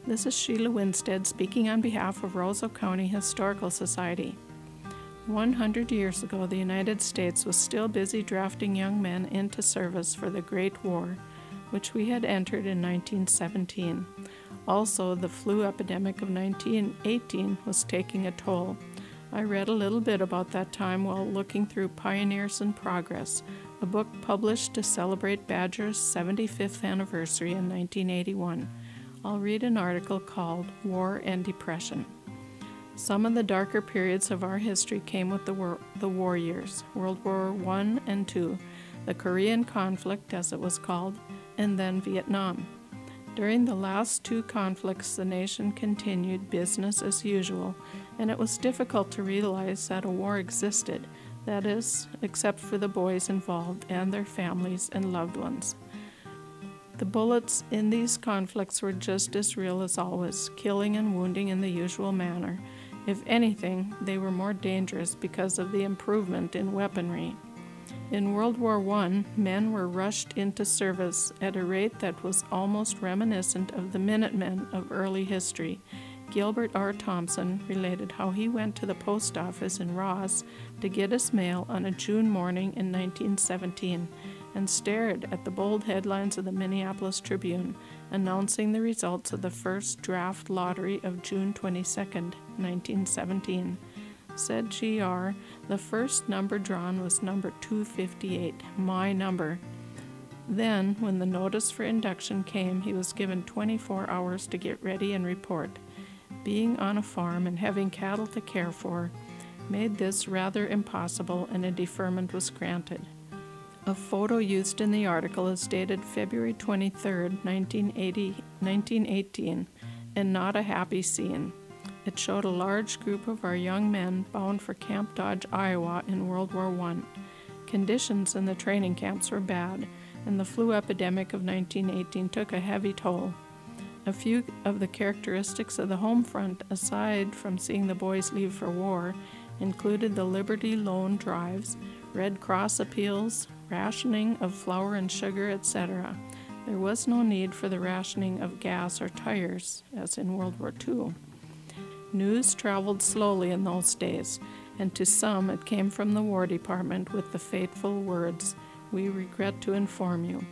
This is Sheila Winstead speaking on behalf of Roseau County Historical Society. 100 years ago, the United States was still busy drafting young men into service for the Great War, which we had entered in 1917. Also, the flu epidemic of 1918 was taking a toll. I read a little bit about that time while looking through Pioneers in Progress, a book published to celebrate Badger's 75th anniversary in 1981. I'll read an article called War and Depression. Some of the darker periods of our history came with the war years, World War I and II, the Korean conflict as it was called, and then Vietnam. During the last two conflicts, the nation continued business as usual, and it was difficult to realize that a war existed, that is, except for the boys involved and their families and loved ones. The bullets in these conflicts were just as real as always, killing and wounding in the usual manner. If anything, they were more dangerous because of the improvement in weaponry. In World War I, men were rushed into service at a rate that was almost reminiscent of the Minutemen of early history. Gilbert R. Thompson related how he went to the post office in Ross to get his mail on a June morning in 1917 and stared at the bold headlines of the Minneapolis Tribune announcing the results of the first draft lottery of June 22, 1917. Said GR, the first number drawn was number 258, my number. Then, when the notice for induction came, he was given 24 hours to get ready and report. Being on a farm and having cattle to care for made this rather impossible, and a deferment was granted. A photo used in the article is dated February 23, 1918, and not a happy scene. It showed a large group of our young men bound for Camp Dodge, Iowa in World War I. Conditions in the training camps were bad, and the flu epidemic of 1918 took a heavy toll. A few of the characteristics of the home front, aside from seeing the boys leave for war, included the Liberty Loan drives, Red Cross appeals, rationing of flour and sugar, etc. There was no need for the rationing of gas or tires, as in World War II. News traveled slowly in those days, and to some it came from the War Department with the fateful words, "We regret to inform you."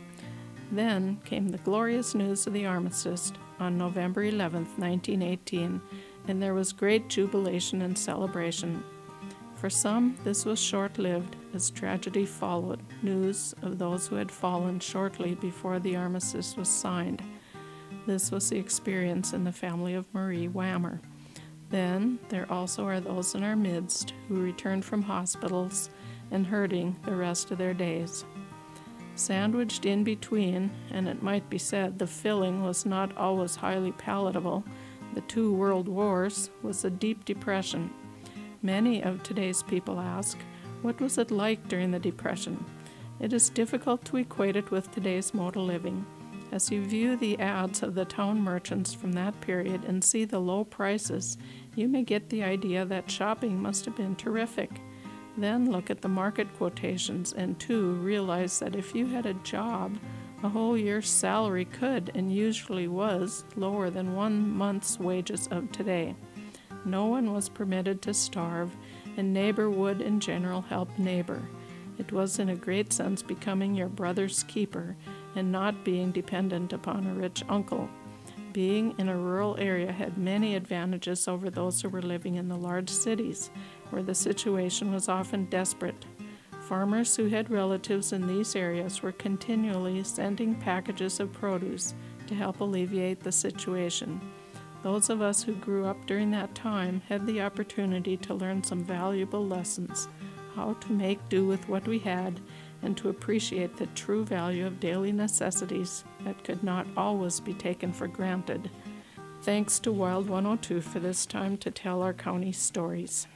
Then came the glorious news of the armistice on November 11, 1918, and there was great jubilation and celebration. For some, this was short-lived, as tragedy followed, news of those who had fallen shortly before the armistice was signed. This was the experience in the family of Marie Whammer. Then, there also are those in our midst who returned from hospitals and hurting the rest of their days. Sandwiched in between, and it might be said the filling was not always highly palatable, the two world wars, was a deep depression. Many of today's people ask, what was it like during the Depression? It is difficult to equate it with today's mode of living. As you view the ads of the town merchants from that period and see the low prices, you may get the idea that shopping must have been terrific. Then look at the market quotations and too realize that if you had a job, a whole year's salary could and usually was lower than 1 month's wages of today. No one was permitted to starve, and neighbor would in general help neighbor. It was in a great sense becoming your brother's keeper and not being dependent upon a rich uncle. Being in a rural area had many advantages over those who were living in the large cities, where the situation was often desperate. Farmers who had relatives in these areas were continually sending packages of produce to help alleviate the situation. Those of us who grew up during that time had the opportunity to learn some valuable lessons, how to make do with what we had, and to appreciate the true value of daily necessities that could not always be taken for granted. Thanks to Wild 102 for this time to tell our county stories.